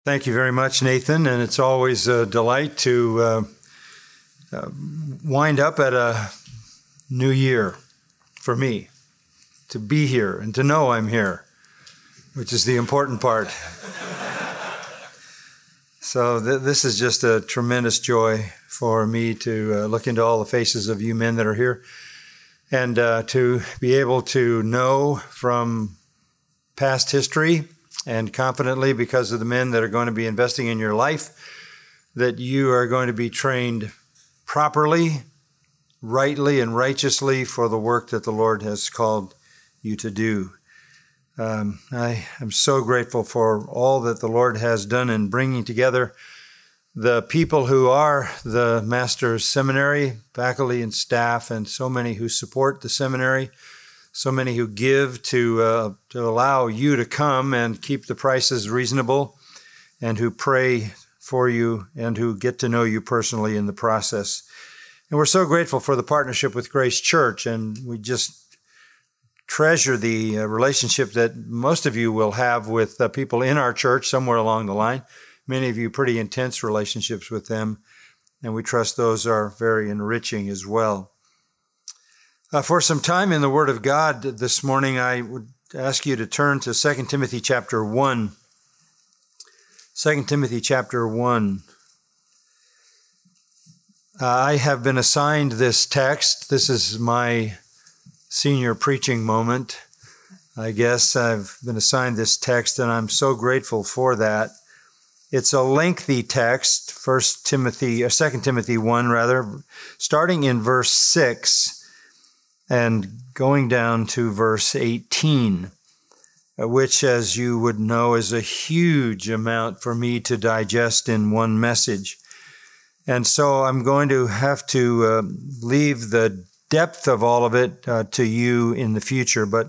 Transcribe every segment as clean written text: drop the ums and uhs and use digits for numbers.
Thank you very much, Nathan, and it's always a delight to wind up at a new year for me, to be here and to know I'm here, which is the important part. So this is just a tremendous joy for me to look into all the faces of you men that are here and to be able to know from past history and confidently, because of the men that are going to be investing in your life, that you are going to be trained properly, rightly, and righteously for the work that the Lord has called you to do. I am so grateful for all that the Lord has done in bringing together the people who are the Master's Seminary, faculty and staff, and so many who support the seminary, so many who give to allow you to come and keep the prices reasonable, and who pray for you and who get to know you personally in the process. And we're so grateful for the partnership with Grace Church, and we just treasure the relationship that most of you will have with people in our church somewhere along the line. Many of you pretty intense relationships with them, and we trust those are very enriching as well. For some time in the Word of God this morning, I would ask you to turn to 2 Timothy chapter 1. 2 Timothy chapter 1. I have been assigned this text. This is my senior preaching moment. I guess I've been assigned this text, and I'm so grateful for that. It's a lengthy text, 2 Timothy 1, rather, starting in verse 6 and going down to verse 18, which, as you would know, is a huge amount for me to digest in one message. And so I'm going to have to leave the depth of all of it to you in the future, but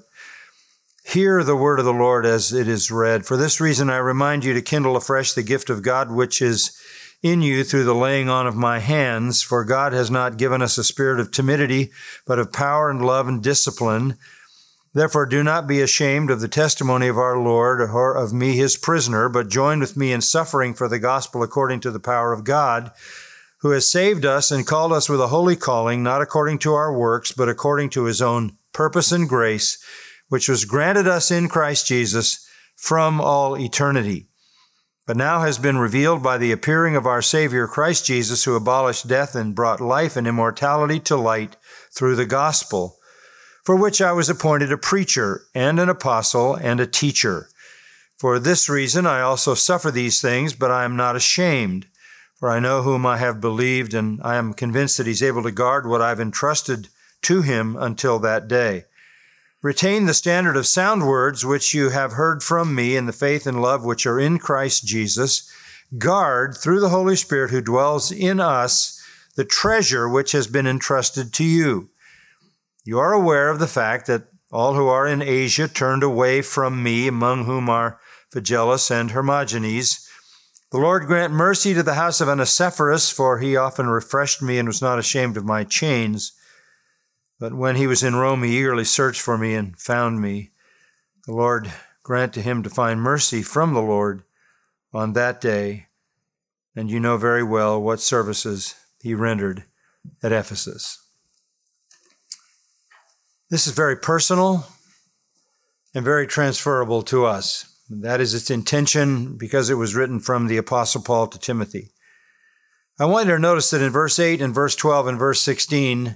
hear the word of the Lord as it is read. For this reason, I remind you to kindle afresh the gift of God which is in you through the laying on of my hands. For God has not given us a spirit of timidity, but of power and love and discipline. Therefore, do not be ashamed of the testimony of our Lord or of me, his prisoner, but join with me in suffering for the gospel according to the power of God, who has saved us and called us with a holy calling, not according to our works, but according to his own purpose and grace, which was granted us in Christ Jesus from all eternity, but now has been revealed by the appearing of our Savior Christ Jesus, who abolished death and brought life and immortality to light through the gospel, for which I was appointed a preacher and an apostle and a teacher. For this reason I also suffer these things, but I am not ashamed, for I know whom I have believed, and I am convinced that he's able to guard what I've entrusted to him until that day. Retain the standard of sound words which you have heard from me in the faith and love which are in Christ Jesus. Guard, through the Holy Spirit who dwells in us, the treasure which has been entrusted to you. You are aware of the fact that all who are in Asia turned away from me, among whom are Phygelus and Hermogenes. The Lord grant mercy to the house of Onesiphorus, for he often refreshed me and was not ashamed of my chains. But when he was in Rome, he eagerly searched for me and found me. The Lord grant to him to find mercy from the Lord on that day. And you know very well what services he rendered at Ephesus. This is very personal and very transferable to us. That is its intention because it was written from the Apostle Paul to Timothy. I want you to notice that in verse 8 and verse 12 and verse 16,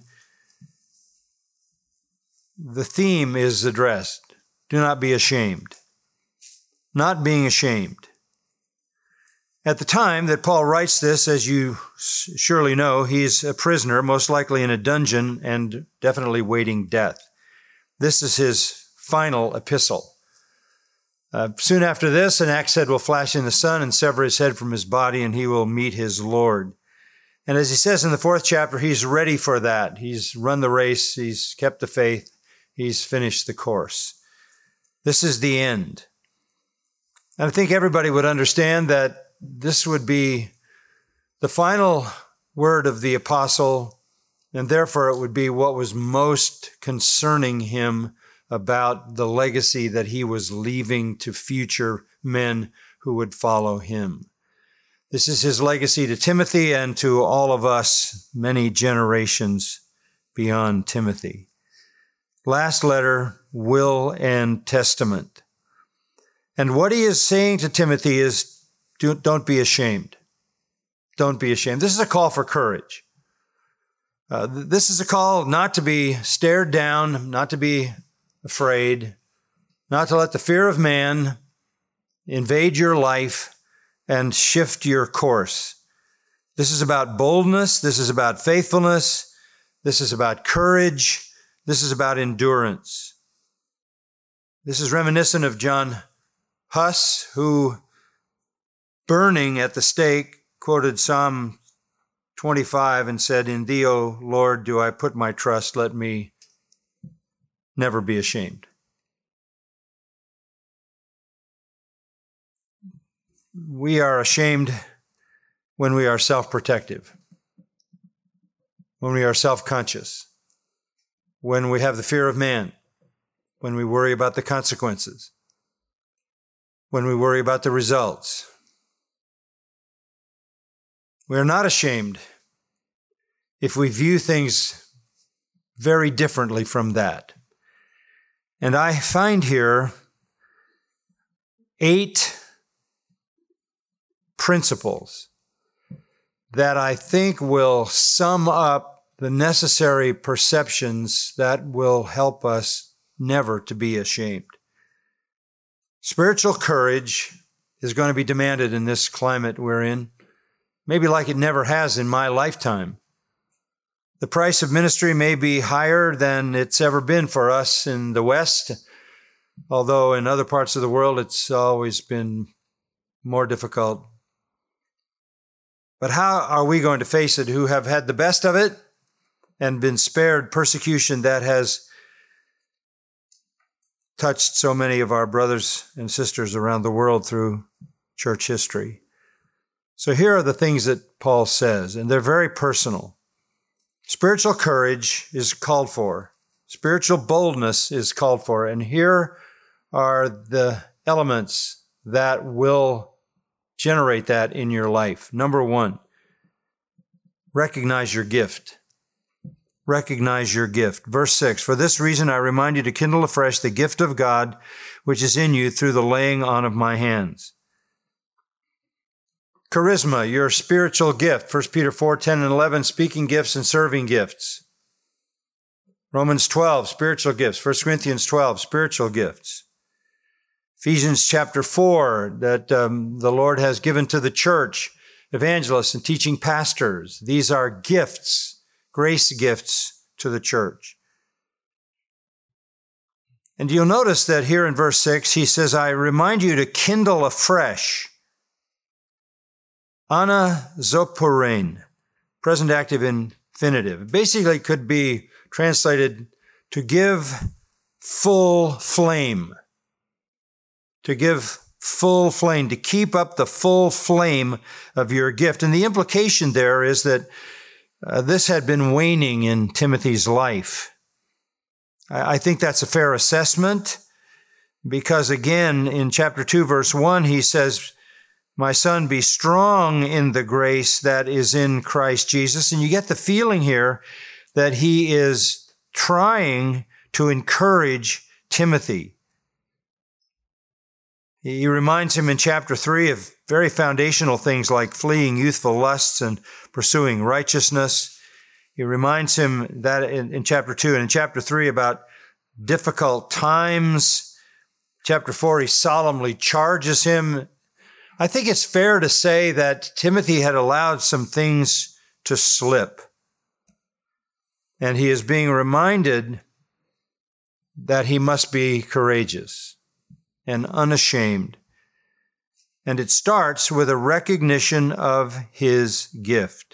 the theme is addressed. Do not be ashamed. Not being ashamed. At the time that Paul writes this, as you surely know, he's a prisoner, most likely in a dungeon and definitely waiting death. This is his final epistle. Soon after this, an axe head will flash in the sun and sever his head from his body, and he will meet his Lord. And as he says in the 4th chapter, he's ready for that. He's run the race. He's kept the faith. He's finished the course. This is the end. And I think everybody would understand that this would be the final word of the apostle, and therefore it would be what was most concerning him about the legacy that he was leaving to future men who would follow him. This is his legacy to Timothy and to all of us many generations beyond Timothy. Last letter, will and testament. And what he is saying to Timothy is, don't be ashamed. Don't be ashamed. This is a call for courage. This is a call not to be stared down, not to be afraid, not to let the fear of man invade your life and shift your course. This is about boldness. This is about faithfulness. This is about courage. This is about endurance. This is reminiscent of John Huss, who, burning at the stake, quoted Psalm 25 and said, "In thee, O Lord, do I put my trust. Let me never be ashamed." We are ashamed when we are self-protective, when we are self-conscious, when we have the fear of man, when we worry about the consequences, when we worry about the results. We are not ashamed if we view things very differently from that. And I find here 8 principles that I think will sum up the necessary perceptions that will help us never to be ashamed. Spiritual courage is going to be demanded in this climate we're in, maybe like it never has in my lifetime. The price of ministry may be higher than it's ever been for us in the West, although in other parts of the world it's always been more difficult. But how are we going to face it who have had the best of it and been spared persecution that has touched so many of our brothers and sisters around the world through church history? So here are the things that Paul says, and they're very personal. Spiritual courage is called for. Spiritual boldness is called for. And here are the elements that will generate that in your life. Number 1, recognize your gift. Recognize your gift. Verse 6, "For this reason I remind you to kindle afresh the gift of God which is in you through the laying on of my hands." Charisma, your spiritual gift. 1 Peter 4:10 and 11, speaking gifts and serving gifts. Romans 12, spiritual gifts. 1 Corinthians 12, spiritual gifts. Ephesians chapter 4, that the Lord has given to the church, evangelists and teaching pastors. These are gifts, grace gifts to the church. And you'll notice that here in verse 6, he says, "I remind you to kindle afresh." Anazoporein, present active infinitive. It basically could be translated to give full flame. To give full flame, to keep up the full flame of your gift. And the implication there is that this had been waning in Timothy's life. I think that's a fair assessment because, again, in chapter 2, verse 1, he says, "My son, be strong in the grace that is in Christ Jesus." And you get the feeling here that he is trying to encourage Timothy. He reminds him in chapter 3 of very foundational things like fleeing youthful lusts and pursuing righteousness. He reminds him that in chapter 2, and in chapter 3 about difficult times. Chapter 4, he solemnly charges him. I think it's fair to say that Timothy had allowed some things to slip. And he is being reminded that he must be courageous and unashamed. And it starts with a recognition of his gift.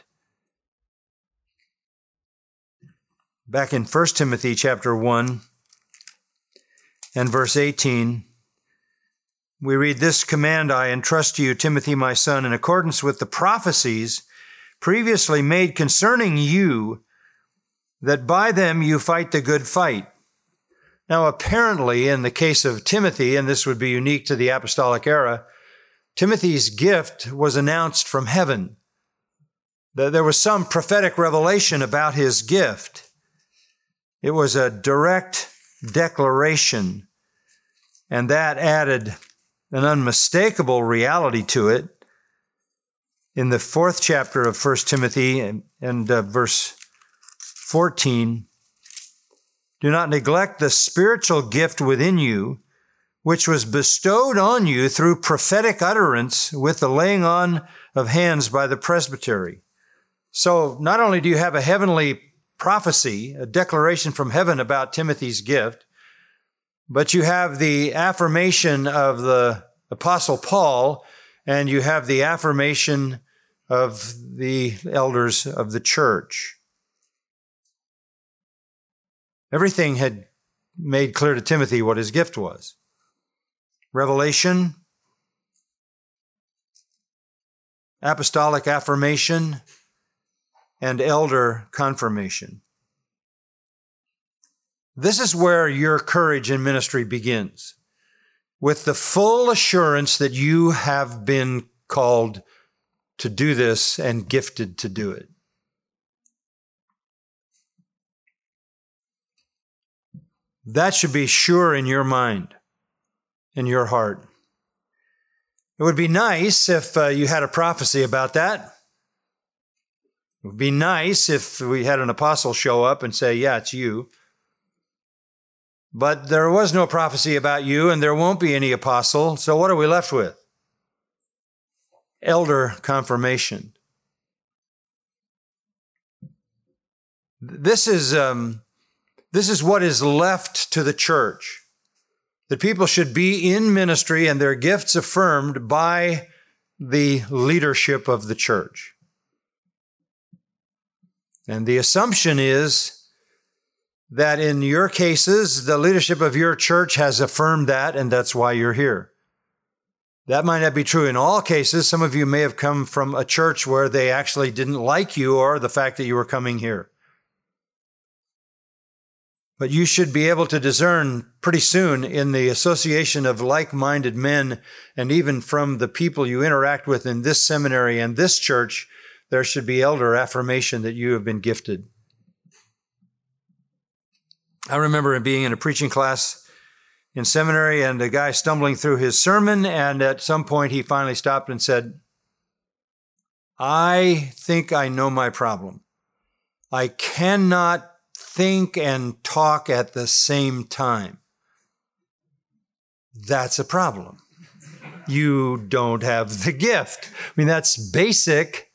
Back in 1 Timothy chapter 1 and verse 18, we read, "This command I entrust to you, Timothy, my son, in accordance with the prophecies previously made concerning you, that by them you fight the good fight." Now, apparently, in the case of Timothy, and this would be unique to the apostolic era, Timothy's gift was announced from heaven. There was some prophetic revelation about his gift. It was a direct declaration, and that added an unmistakable reality to it. In the 4th chapter of 1 Timothy and verse 14, do not neglect the spiritual gift within you, which was bestowed on you through prophetic utterance with the laying on of hands by the presbytery. So not only do you have a heavenly prophecy, a declaration from heaven about Timothy's gift, but you have the affirmation of the Apostle Paul, and you have the affirmation of the elders of the church. Everything had made clear to Timothy what his gift was. Revelation, apostolic affirmation, and elder confirmation. This is where your courage in ministry begins, with the full assurance that you have been called to do this and gifted to do it. That should be sure in your mind, in your heart. It would be nice if you had a prophecy about that. It would be nice if we had an apostle show up and say, yeah, it's you. But there was no prophecy about you, and there won't be any apostle. So what are we left with? Elder confirmation. This is what is left to the church. That people should be in ministry and their gifts affirmed by the leadership of the church. And the assumption is that in your cases, the leadership of your church has affirmed that, and that's why you're here. That might not be true in all cases. Some of you may have come from a church where they actually didn't like you or the fact that you were coming here. But you should be able to discern pretty soon in the association of like-minded men, and even from the people you interact with in this seminary and this church, there should be elder affirmation that you have been gifted. I remember being in a preaching class in seminary and a guy stumbling through his sermon, and at some point he finally stopped and said, I think I know my problem. I cannot think and talk at the same time. That's a problem. You don't have the gift. I mean, that's basic.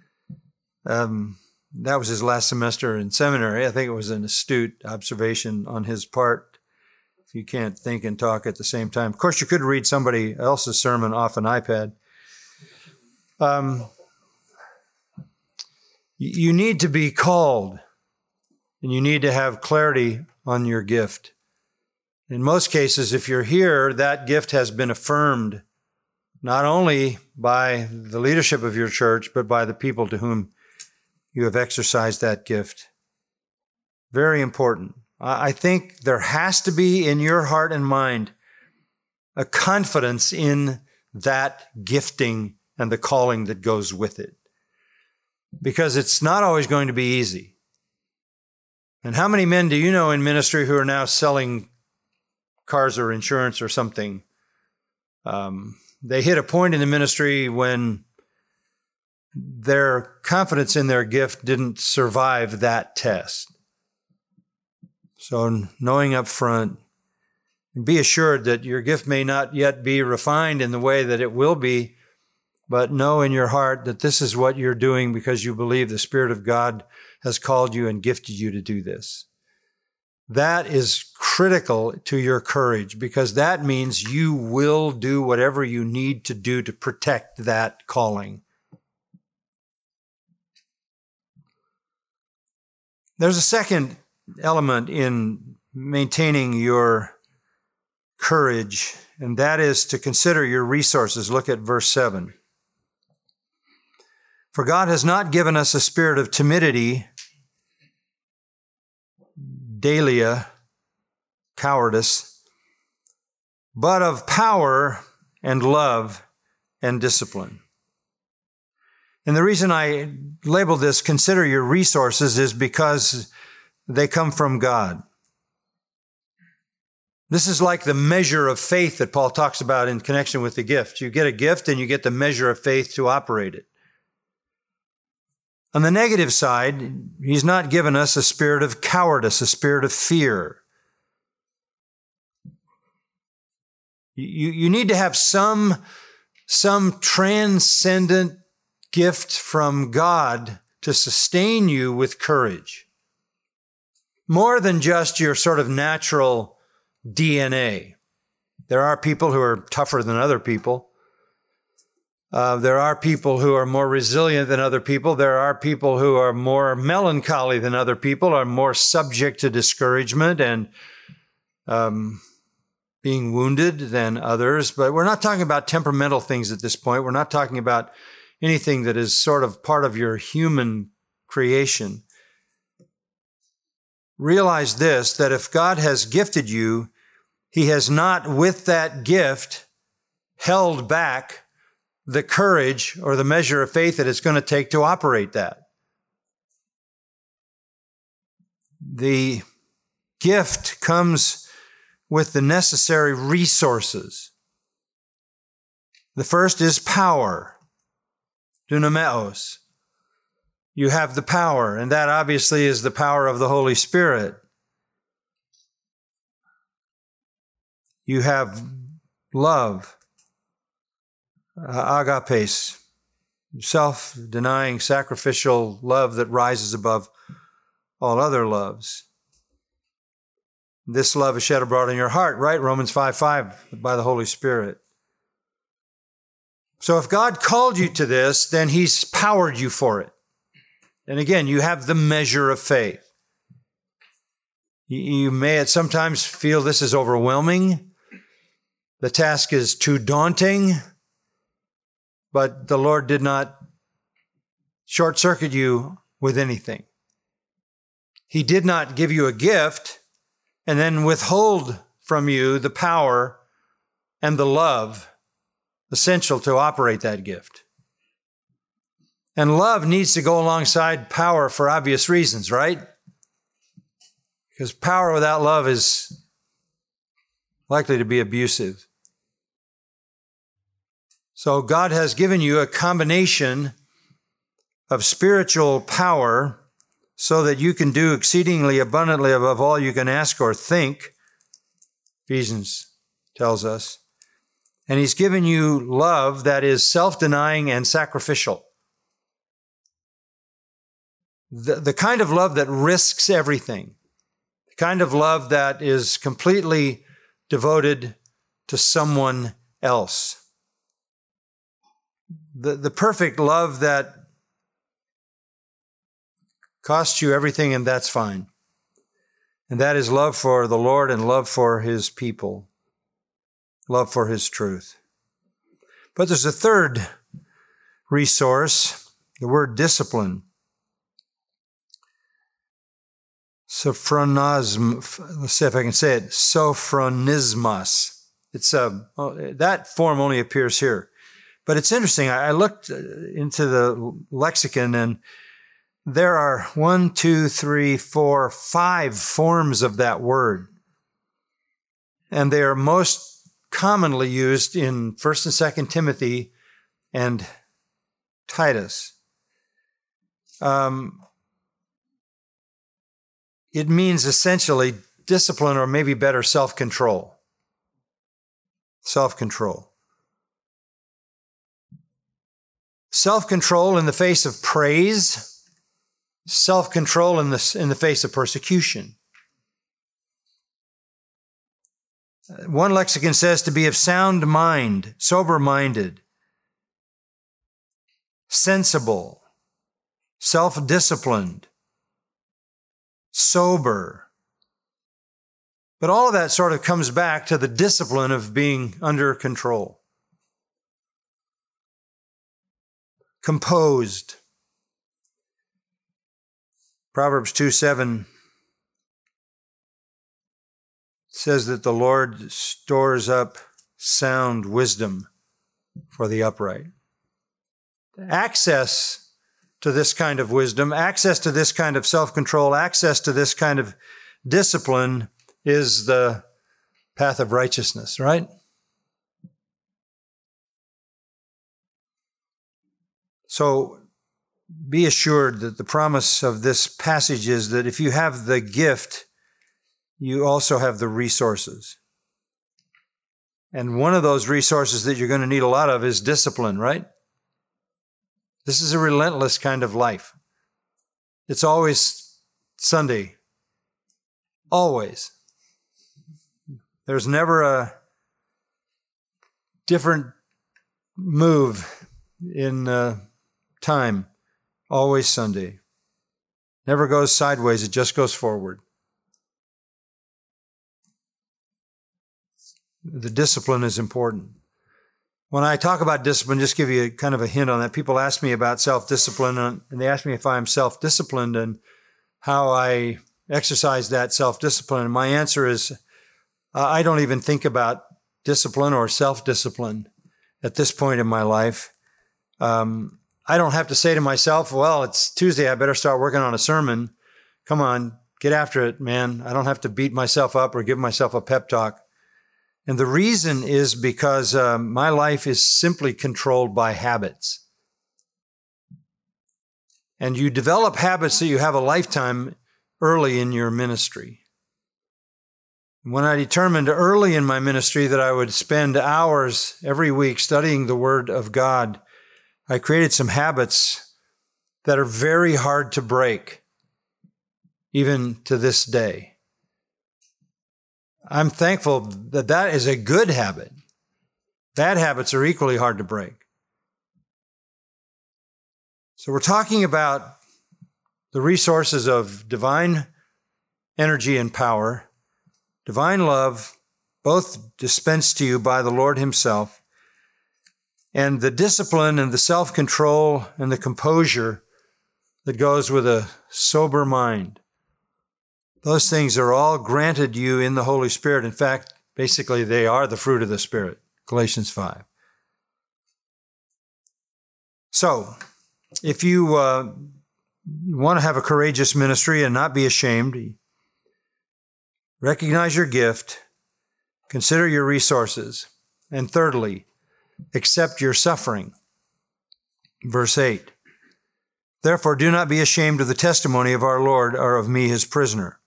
That was his last semester in seminary. I think it was an astute observation on his part. If you can't think and talk at the same time. Of course, you could read somebody else's sermon off an iPad. You need to be called, and you need to have clarity on your gift. In most cases, if you're here, that gift has been affirmed not only by the leadership of your church, but by the people to whom you have exercised that gift. Very important. I think there has to be in your heart and mind a confidence in that gifting and the calling that goes with it. Because it's not always going to be easy. And how many men do you know in ministry who are now selling cars or insurance or something? They hit a point in the ministry when their confidence in their gift didn't survive that test. So knowing up front, be assured that your gift may not yet be refined in the way that it will be, but know in your heart that this is what you're doing because you believe the Spirit of God has called you and gifted you to do this. That is critical to your courage, because that means you will do whatever you need to do to protect that calling. There's a second element in maintaining your courage, and that is to consider your resources. Look at verse 7. For God has not given us a spirit of timidity, dahlia, cowardice, but of power and love and discipline. And the reason I labeled this, consider your resources, is because they come from God. This is like the measure of faith that Paul talks about in connection with the gift. You get a gift and you get the measure of faith to operate it. On the negative side, he's not given us a spirit of cowardice, a spirit of fear. You need to have some transcendent gift from God to sustain you with courage. More than just your sort of natural DNA. There are people who are tougher than other people. There are people who are more resilient than other people. There are people who are more melancholy than other people, are more subject to discouragement and being wounded than others. But we're not talking about temperamental things at this point. We're not talking about anything that is sort of part of your human creation. Realize this, that if God has gifted you, He has not, with that gift, held back the courage or the measure of faith that it's going to take to operate that. The gift comes with the necessary resources. The first is power, dunameos. You have the power, and that obviously is the power of the Holy Spirit. You have love, agapes, self-denying, sacrificial love that rises above all other loves. This love is shed abroad in your heart, right? Romans 5:5, by the Holy Spirit. So if God called you to this, then He's powered you for it. And again, you have the measure of faith. You may at sometimes feel this is overwhelming. The task is too daunting. But the Lord did not short-circuit you with anything. He did not give you a gift and then withhold from you the power and the love essential to operate that gift. And love needs to go alongside power for obvious reasons, right? Because power without love is likely to be abusive. So God has given you a combination of spiritual power so that you can do exceedingly abundantly above all you can ask or think, Ephesians tells us. And He's given you love that is self-denying and sacrificial. The kind of love that risks everything. The kind of love that is completely devoted to someone else. The perfect love that costs you everything, and that's fine. And that is love for the Lord and love for His people. Love for His truth. But there's a third resource, the word discipline. Sophronism, let's see if I can say it, sophronismos. It's that form only appears here. But it's interesting. I looked into the lexicon, and there are 5 forms of that word. And they are most commonly used in 1st and 2nd Timothy and Titus. It means essentially discipline, or maybe better, self-control. Self-control. Self-control in the face of praise. Self-control in the face of persecution. One lexicon says to be of sound mind, sober-minded, sensible, self-disciplined, sober. But all of that sort of comes back to the discipline of being under control. Composed. Proverbs 2:7 says that the Lord stores up sound wisdom for the upright. Access to this kind of wisdom, access to this kind of self-control, access to this kind of discipline is the path of righteousness, right? So be assured that the promise of this passage is that if you have the gift, you also have the resources. And one of those resources that you're going to need a lot of is discipline, right? This is a relentless kind of life. It's always Sunday. Always. There's never a different move in time. Always Sunday. Never goes sideways, it just goes forward. The discipline is important. When I talk about discipline, just give you kind of a hint on that. People ask me about self-discipline, and they ask me if I'm self-disciplined and how I exercise that self-discipline. And my answer is, I don't even think about discipline or self-discipline at this point in my life. I don't have to say to myself, well, it's Tuesday, I better start working on a sermon. Come on, get after it, man. I don't have to beat myself up or give myself a pep talk. And the reason is because my life is simply controlled by habits. And you develop habits that you have a lifetime early in your ministry. When I determined early in my ministry that I would spend hours every week studying the Word of God, I created some habits that are very hard to break, even to this day. I'm thankful that that is a good habit. Bad habits are equally hard to break. So we're talking about the resources of divine energy and power, divine love, both dispensed to you by the Lord Himself, and the discipline and the self-control and the composure that goes with a sober mind. Those things are all granted you in the Holy Spirit. In fact, basically, they are the fruit of the Spirit, Galatians 5. So, if you want to have a courageous ministry and not be ashamed, recognize your gift, consider your resources, and thirdly, accept your suffering. Verse 8, therefore do not be ashamed of the testimony of our Lord or of me, His prisoner,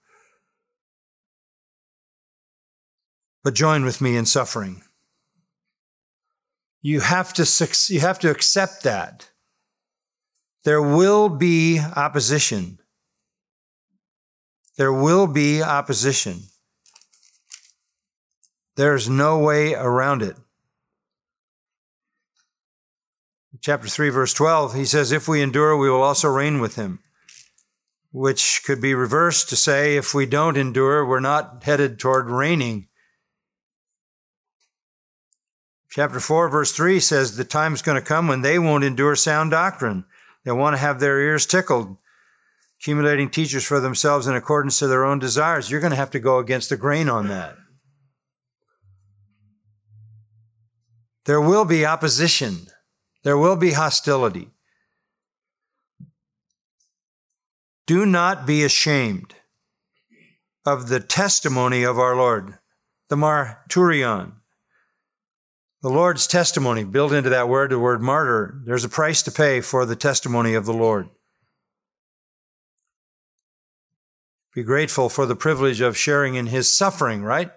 but join with me in suffering. You have to accept that. There will be opposition. There will be opposition. There's no way around it. Chapter 3, verse 12, he says, if we endure, we will also reign with Him, which could be reversed to say, if we don't endure, we're not headed toward reigning. Chapter 4, verse 3 says the time's going to come when they won't endure sound doctrine. They'll want to have their ears tickled, accumulating teachers for themselves in accordance to their own desires. You're going to have to go against the grain on that. There will be opposition. There will be hostility. Do not be ashamed of the testimony of our Lord, the marturion. The Lord's testimony, built into that word, the word martyr, there's a price to pay for the testimony of the Lord. Be grateful for the privilege of sharing in His suffering, right?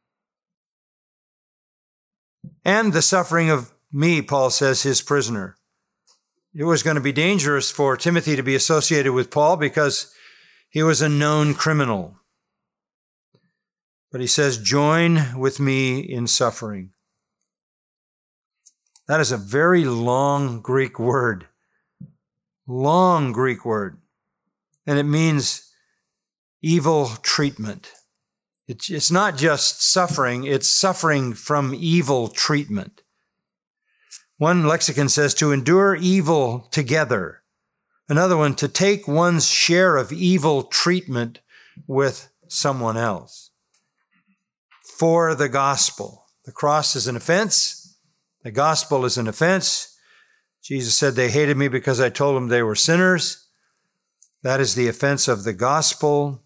And the suffering of me, Paul says, His prisoner. It was going to be dangerous for Timothy to be associated with Paul because he was a known criminal. But he says, join with me in suffering. That is a very long Greek word. Long Greek word. And it means evil treatment. It's not just suffering, it's suffering from evil treatment. One lexicon says to endure evil together. Another one, to take one's share of evil treatment with someone else. For the gospel. The cross is an offense. The gospel is an offense. Jesus said they hated me because I told them they were sinners. That is the offense of the gospel.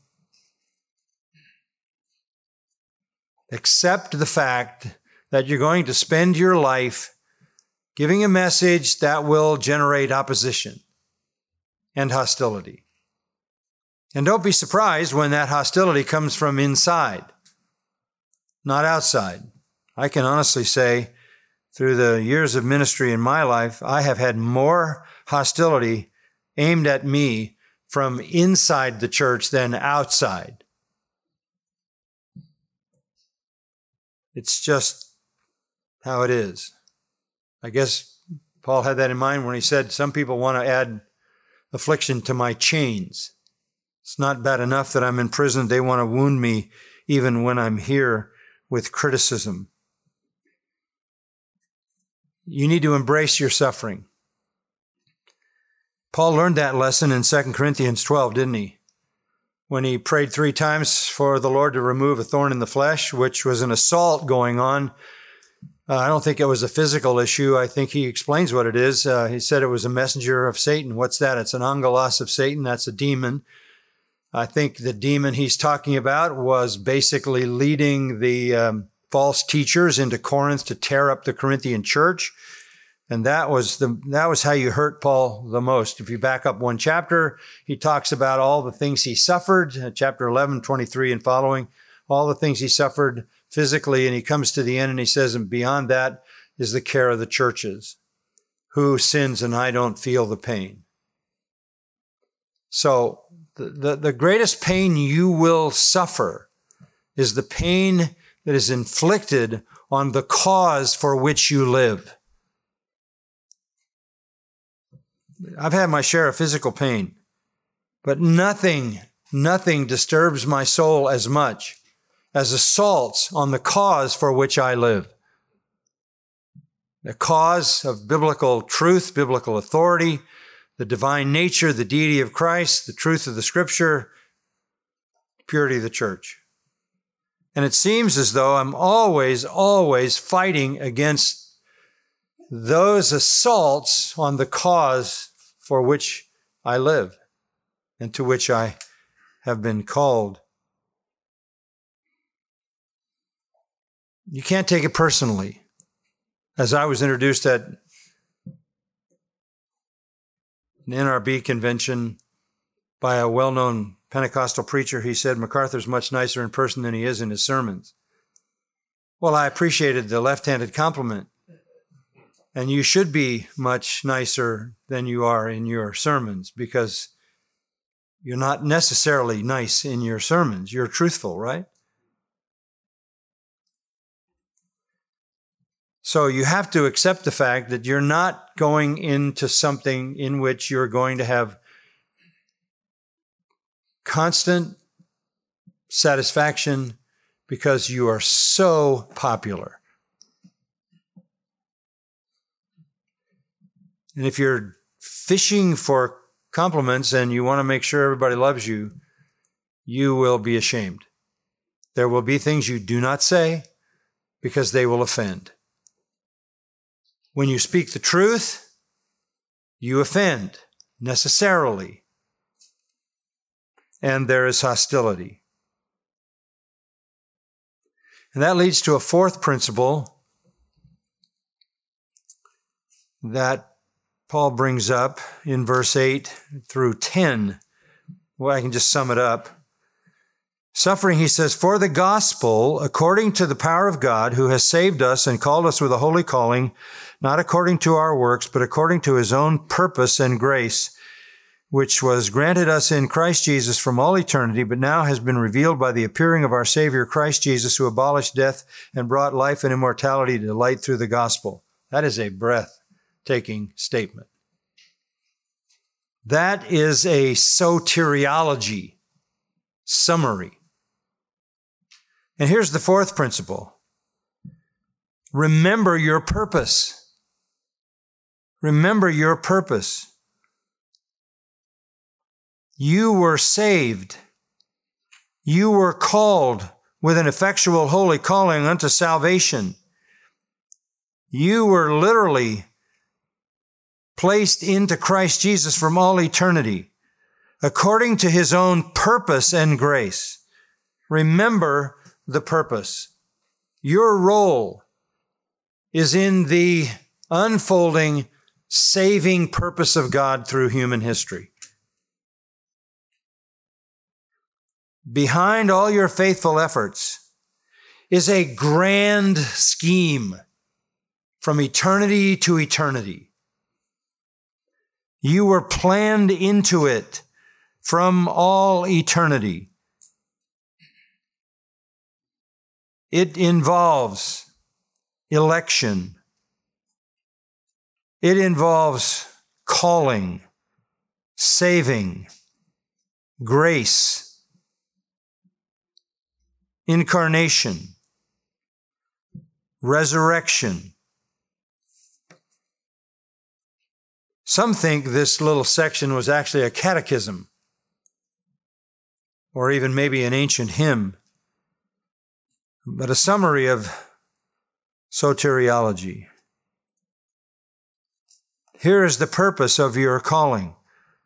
Accept the fact that you're going to spend your life giving a message that will generate opposition and hostility. And don't be surprised when that hostility comes from inside, not outside. I can honestly say, through the years of ministry in my life, I have had more hostility aimed at me from inside the church than outside. It's just how it is. I guess Paul had that in mind when he said, some people want to add affliction to my chains. It's not bad enough that I'm in prison. They want to wound me even when I'm here with criticism. You need to embrace your suffering. Paul learned that lesson in 2 Corinthians 12, didn't he? When he prayed 3 times for the Lord to remove a thorn in the flesh, which was an assault going on. I don't think it was a physical issue. I think he explains what it is. He said it was a messenger of Satan. What's that? It's an angelos of Satan. That's a demon. I think the demon he's talking about was basically leading the false teachers into Corinth to tear up the Corinthian church. And that was how you hurt Paul the most. If you back up one chapter, he talks about all the things he suffered, chapter 11, 23 and following, all the things he suffered physically. And he comes to the end and he says, and beyond that is the care of the churches. Who sins and I don't feel the pain? So the greatest pain you will suffer is the pain that is inflicted on the cause for which you live. I've had my share of physical pain, but nothing disturbs my soul as much as assaults on the cause for which I live. The cause of biblical truth, biblical authority, the divine nature, the deity of Christ, the truth of the Scripture, purity of the church. And it seems as though I'm always fighting against those assaults on the cause for which I live and to which I have been called. You can't take it personally. As I was introduced at an NRB convention by a well-known Pentecostal preacher, he said, MacArthur's much nicer in person than he is in his sermons. Well, I appreciated the left-handed compliment. And you should be much nicer than you are in your sermons, because you're not necessarily nice in your sermons. You're truthful, right? So you have to accept the fact that you're not going into something in which you're going to have constant satisfaction because you are so popular. And if you're fishing for compliments and you want to make sure everybody loves you, you will be ashamed. There will be things you do not say because they will offend. When you speak the truth, you offend necessarily. And there is hostility. And that leads to a fourth principle that Paul brings up in verse 8 through 10. Well, I can just sum it up. Suffering, he says, for the gospel, according to the power of God, who has saved us and called us with a holy calling, not according to our works, but according to his own purpose and grace, which was granted us in Christ Jesus from all eternity, but now has been revealed by the appearing of our Savior, Christ Jesus, who abolished death and brought life and immortality to light through the gospel. That is a breathtaking statement. That is a soteriology summary. And here's the fourth principle. Remember your purpose. Remember your purpose. You were saved. You were called with an effectual holy calling unto salvation. You were literally placed into Christ Jesus from all eternity, according to his own purpose and grace. Remember the purpose. Your role is in the unfolding, saving purpose of God through human history. Behind all your faithful efforts is a grand scheme from eternity to eternity. You were planned into it from all eternity. It involves election. It involves calling, saving, grace, incarnation, resurrection. Some think this little section was actually a catechism, or even maybe an ancient hymn, but a summary of soteriology. Here is the purpose of your calling: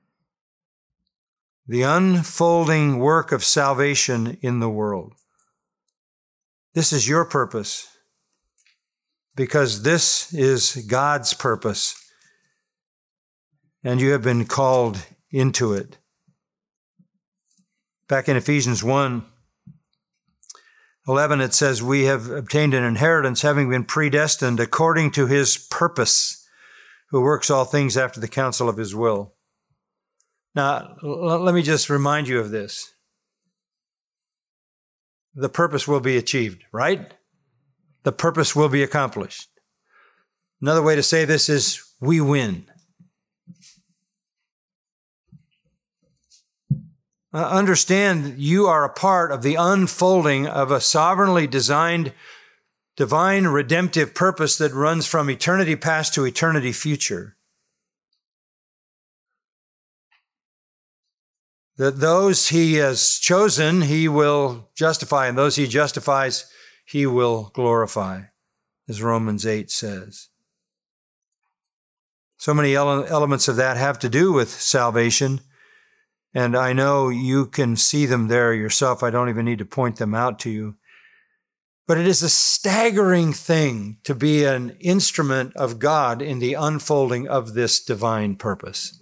the unfolding work of salvation in the world. This is your purpose, because this is God's purpose, and you have been called into it. Back in Ephesians 1:11, it says, we have obtained an inheritance, having been predestined according to his purpose, who works all things after the counsel of his will. Now, let me just remind you of this. The purpose will be achieved, right? The purpose will be accomplished. Another way to say this is, we win. Understand, you are a part of the unfolding of a sovereignly designed divine redemptive purpose that runs from eternity past to eternity future. That those he has chosen, he will justify, and those he justifies, he will glorify, as Romans 8 says. So many elements of that have to do with salvation, and I know you can see them there yourself. I don't even need to point them out to you. But it is a staggering thing to be an instrument of God in the unfolding of this divine purpose.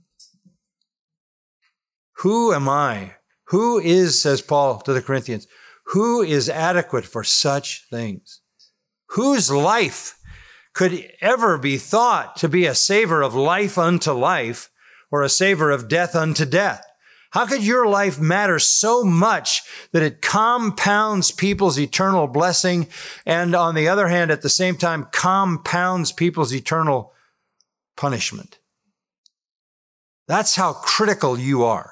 Who am I? Who is, says Paul to the Corinthians, who is adequate for such things? Whose life could ever be thought to be a savor of life unto life or a savor of death unto death? How could your life matter so much that it compounds people's eternal blessing and, on the other hand, at the same time, compounds people's eternal punishment? That's how critical you are.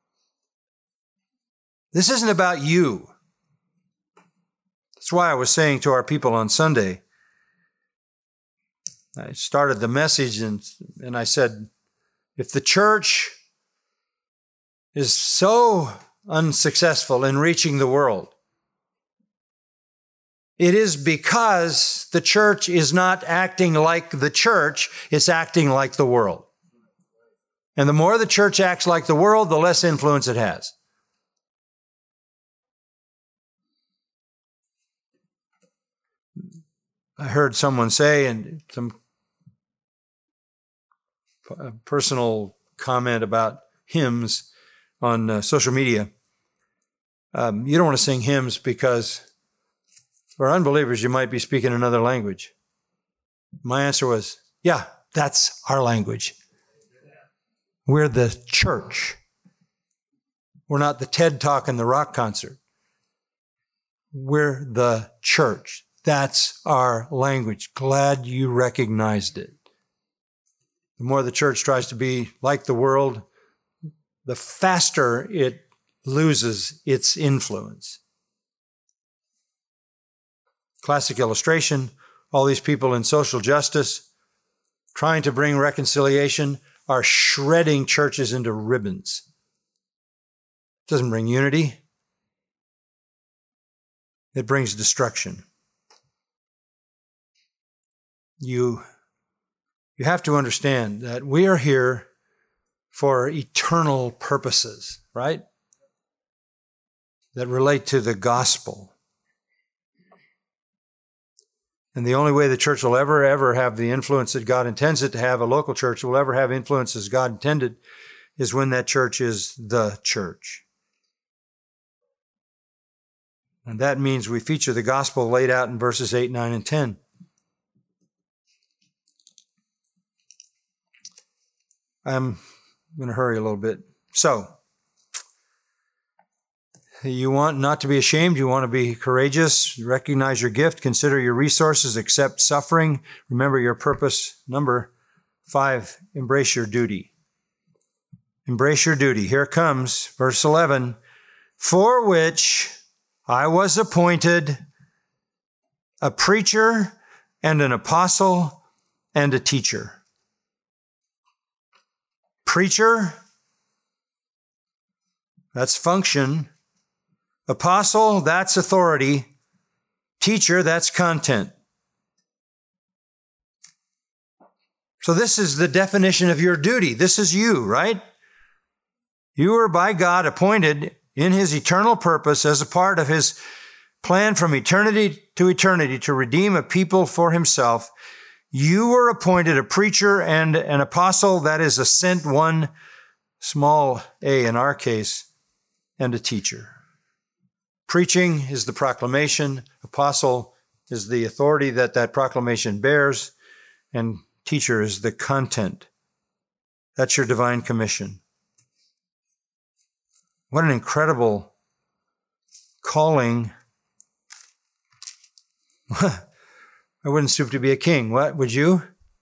This isn't about you. That's why I was saying to our people on Sunday, I started the message and I said, if the church is so unsuccessful in reaching the world, it is because the church is not acting like the church, it's acting like the world. And the more the church acts like the world, the less influence it has. I heard someone say, and some personal comment about hymns on social media. You don't want to sing hymns because for unbelievers, you might be speaking another language. My answer was, yeah, that's our language. We're the church. We're not the TED Talk and the rock concert. We're the church. That's our language. Glad you recognized it. The more the church tries to be like the world, the faster it loses its influence. Classic illustration, all these people in social justice trying to bring reconciliation are shredding churches into ribbons. It doesn't bring unity. It brings destruction. you have to understand that we are here for eternal purposes, right? That relate to the gospel. And the only way the church will ever have the influence that God intends it to have, a local church will ever have influence as God intended, is when that church is the church. And that means we feature the gospel laid out in verses 8, 9, and 10. I'm going to hurry a little bit. So, you want not to be ashamed. You want to be courageous. Recognize your gift. Consider your resources. Accept suffering. Remember your purpose. Number 5, embrace your duty. Embrace your duty. Here comes verse 11. For which I was appointed a preacher and an apostle and a teacher. Preacher, that's function. Apostle, that's authority. Teacher, that's content. So this is the definition of your duty. This is you, right? You were by God appointed in His eternal purpose as a part of His plan from eternity to redeem a people for Himself. You were appointed a preacher and an apostle, that is a sent one, small a in our case, and a teacher. Preaching is the proclamation. Apostle is the authority that proclamation bears. And teacher is the content. That's your divine commission. What an incredible calling. I wouldn't stoop to be a king. What, would you?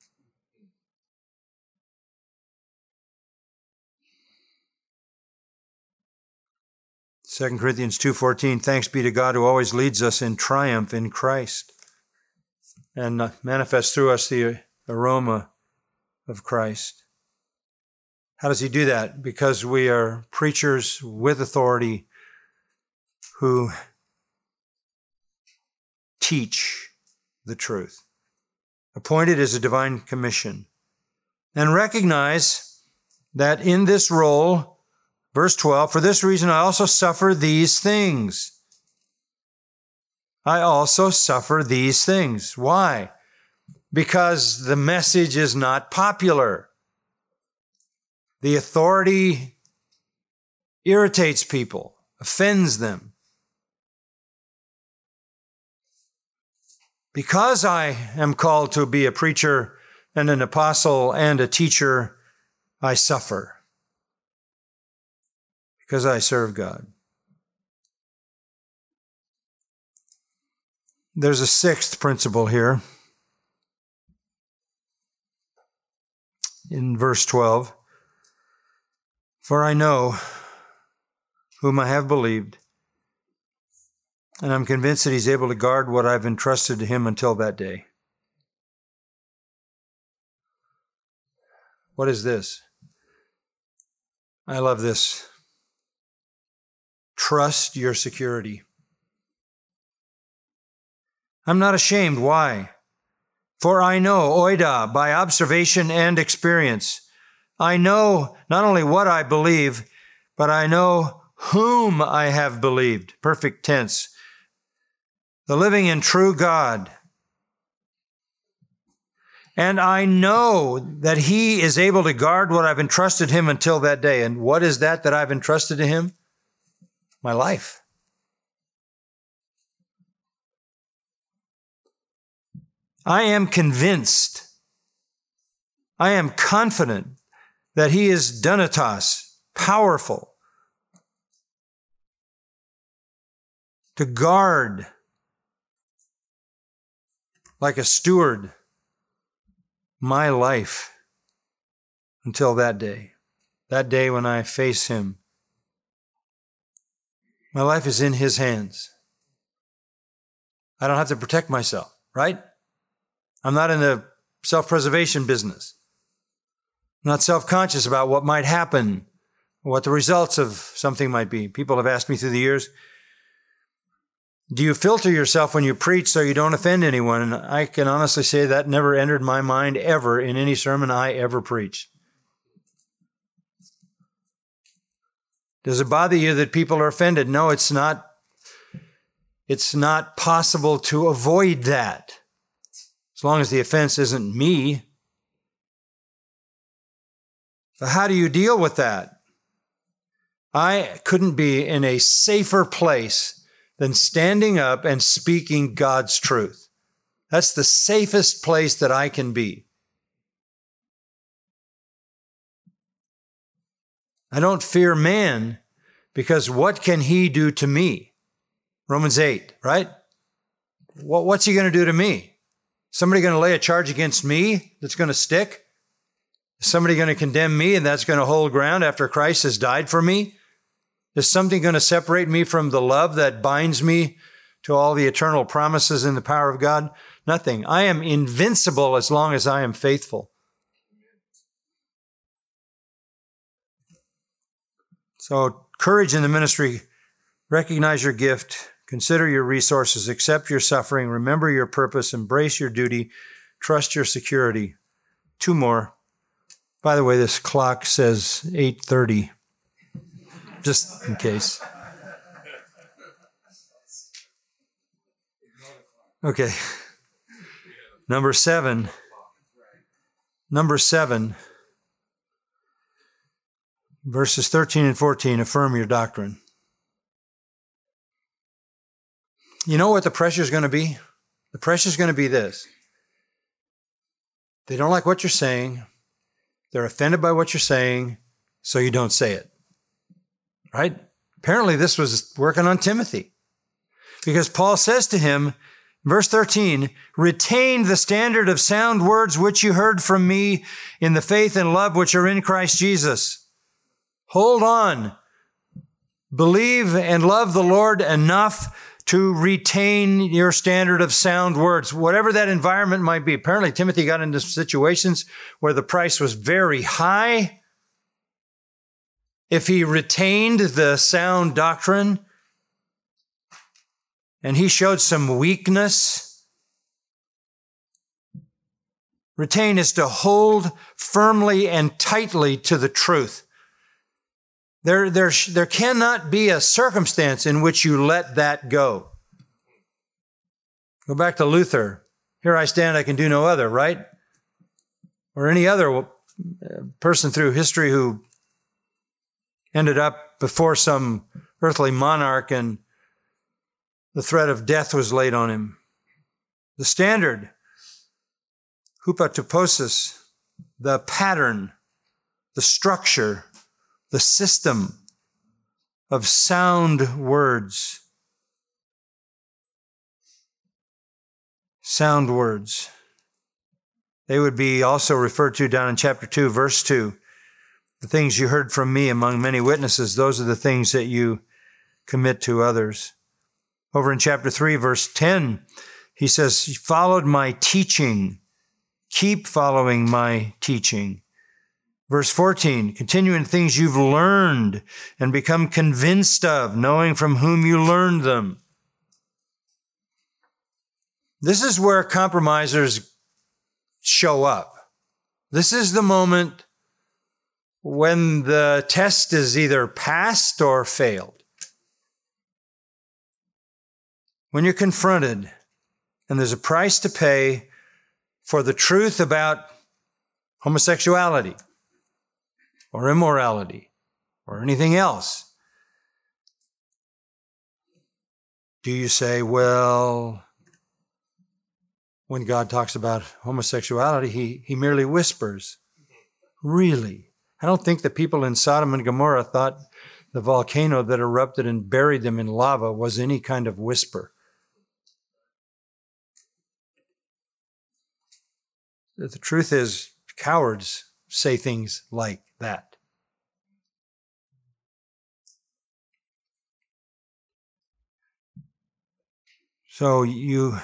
Second Corinthians 2:14, thanks be to God who always leads us in triumph in Christ and manifests through us the aroma of Christ. How does He do that? Because we are preachers with authority who teach the truth. Appointed is a divine commission. And recognize that in this role, verse 12, for this reason I also suffer these things. I also suffer these things. Why? Because the message is not popular. The authority irritates people, offends them. Because I am called to be a preacher and an apostle and a teacher, I suffer. Because I serve God. There's a 6th principle here. In verse 12. For I know whom I have believed, and I'm convinced that He's able to guard what I've entrusted to Him until that day. What is this? I love this. Trust your security. I'm not ashamed. Why? For I know, oida, by observation and experience. I know not only what I believe, but I know whom I have believed. Perfect tense. The living and true God. And I know that He is able to guard what I've entrusted Him until that day. And what is that I've entrusted to Him? My life. I am convinced, I am confident that He is dunatos, powerful, to guard like a steward my life until that day when I face Him. My life is in His hands. I don't have to protect myself, right? I'm not in the self-preservation business. I'm not self-conscious about what might happen, what the results of something might be. People have asked me through the years, Do you filter yourself when you preach so you don't offend anyone? And I can honestly say that never entered my mind ever in any sermon I ever preached. Does it bother you that people are offended? No, it's not. It's not possible to avoid that, as long as the offense isn't me. But how do you deal with that? I couldn't be in a safer place than standing up and speaking God's truth. That's the safest place that I can be. I don't fear man, because what can he do to me? Romans 8, right? What's he going to do to me? Somebody going to lay a charge against me that's going to stick? Is somebody going to condemn me and that's going to hold ground after Christ has died for me? Is something going to separate me from the love that binds me to all the eternal promises in the power of God? Nothing. I am invincible as long as I am faithful. So, courage in the ministry. Recognize your gift. Consider your resources. Accept your suffering. Remember your purpose. Embrace your duty. Trust your security. 2 more. By the way, this clock says 8:30. Just in case. Okay. Number 7. Verses 13 and 14, affirm your doctrine. You know what the pressure is going to be? The pressure is going to be this. They don't like what you're saying. They're offended by what you're saying, so you don't say it. Right? Apparently this was working on Timothy. Because Paul says to him, verse 13, retain the standard of sound words which you heard from me in the faith and love which are in Christ Jesus. Hold on. Believe and love the Lord enough to retain your standard of sound words, whatever that environment might be. Apparently Timothy got into situations where the price was very high. If he retained the sound doctrine and he showed some weakness, retain is to hold firmly and tightly to the truth. There cannot be a circumstance in which you let that go. Go back to Luther. Here I stand, I can do no other, right? Or any other person through history who ended up before some earthly monarch and the threat of death was laid on him. The standard, hupotoposis, the pattern, the structure, the system of sound words. Sound words. They would be also referred to down in chapter 2, verse 2. The things you heard from me among many witnesses, those are the things that you commit to others. Over in chapter 3, verse 10, he says, you followed my teaching. Keep following my teaching. Verse 14, continue in things you've learned and become convinced of, knowing from whom you learned them. This is where compromisers show up. This is the moment when the test is either passed or failed. When you're confronted and there's a price to pay for the truth about homosexuality or immorality or anything else, do you say, well, when God talks about homosexuality, he merely whispers? Really? I don't think the people in Sodom and Gomorrah thought the volcano that erupted and buried them in lava was any kind of whisper. The truth is, cowards say things like that. So you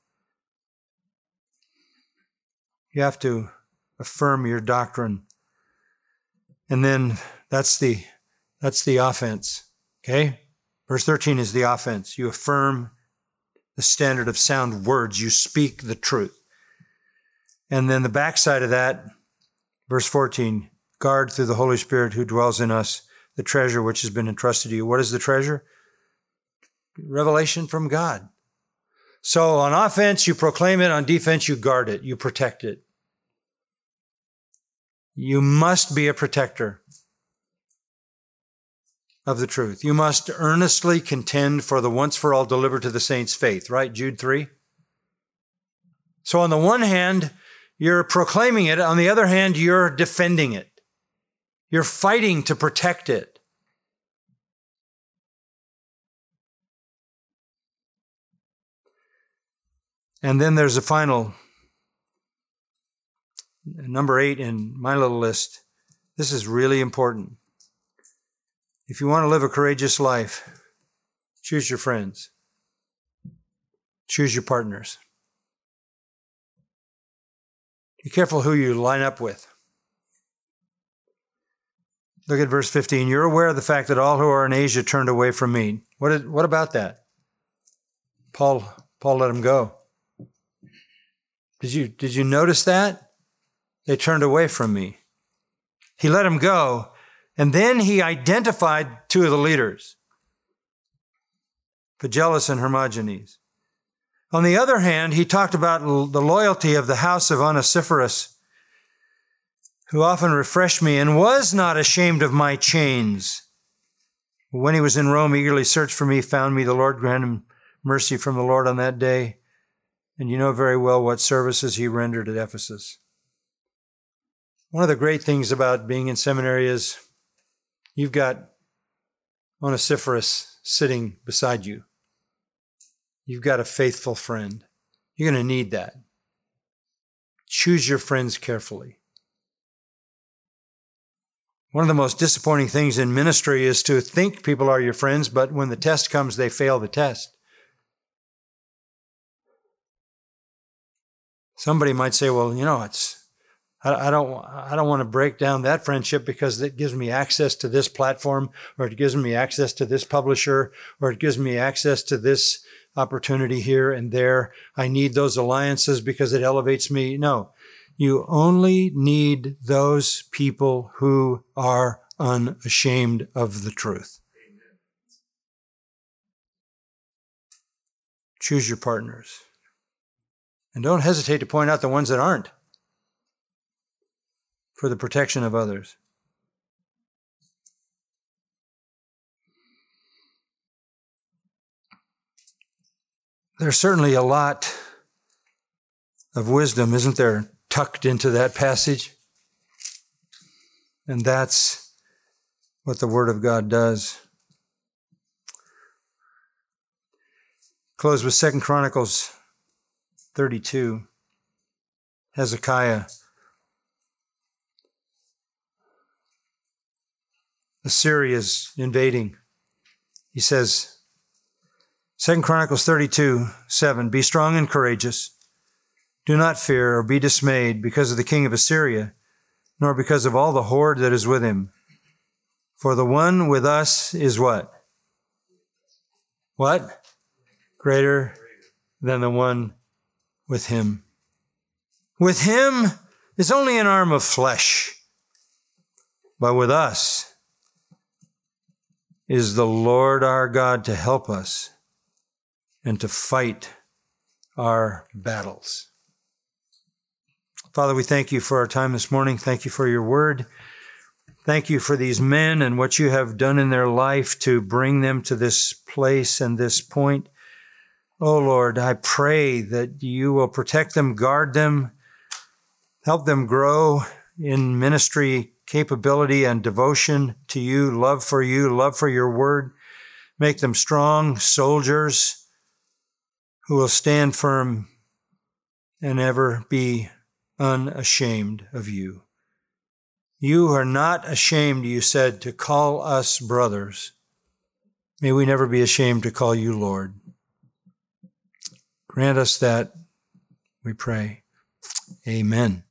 have to affirm your doctrine. And then that's the offense. Okay? Verse 13 is the offense. You affirm the standard of sound words. You speak the truth. And then the backside of that, verse 14, guard through the Holy Spirit who dwells in us the treasure which has been entrusted to you. What is the treasure? Revelation from God. So on offense, you proclaim it. On defense, you guard it. You protect it. You must be a protector of the truth. You must earnestly contend for the once for all delivered to the saints' faith, right? Jude 3. So on the one hand, you're proclaiming it. On the other hand, you're defending it. You're fighting to protect it. And then there's a final, number 8 in my little list. This is really important. If you want to live a courageous life, choose your friends. Choose your partners. Be careful who you line up with. Look at verse 15. You're aware of the fact that all who are in Asia turned away from me. What about that? Paul let them go. Did you notice that? They turned away from me. He let them go, and then he identified two of the leaders, Phygelus and Hermogenes. On the other hand, he talked about the loyalty of the house of Onesiphorus, who often refreshed me and was not ashamed of my chains. When he was in Rome, eagerly searched for me, found me. The Lord granted him mercy from the Lord on that day. And you know very well what services he rendered at Ephesus. One of the great things about being in seminary is you've got Onesiphorus sitting beside you. You've got a faithful friend. You're going to need that. Choose your friends carefully. One of the most disappointing things in ministry is to think people are your friends, but when the test comes, they fail the test. Somebody might say, well, I don't want to break down that friendship because it gives me access to this platform, or it gives me access to this publisher, or it gives me access to this opportunity here and there. I need those alliances because it elevates me. No, you only need those people who are unashamed of the truth. Choose your partners. And don't hesitate to point out the ones that aren't, for the protection of others. There's certainly a lot of wisdom, isn't there, tucked into that passage? And that's what the Word of God does. Close with 2 Chronicles 32. Hezekiah. Assyria is invading. He says, 2 Chronicles 32:7, be strong and courageous. Do not fear or be dismayed because of the king of Assyria, nor because of all the horde that is with him. For the one with us is what? What? Greater than the one with him. With him is only an arm of flesh, but with us is the Lord our God to help us and to fight our battles. Father, we thank you for our time this morning. Thank you for your word. Thank you for these men and what you have done in their life to bring them to this place and this point. Oh, Lord, I pray that you will protect them, guard them, help them grow in ministry capability and devotion to you, love for your word. Make them strong soldiers who will stand firm and ever be unashamed of you. You are not ashamed, you said, to call us brothers. May we never be ashamed to call you Lord. Grant us that, we pray. Amen.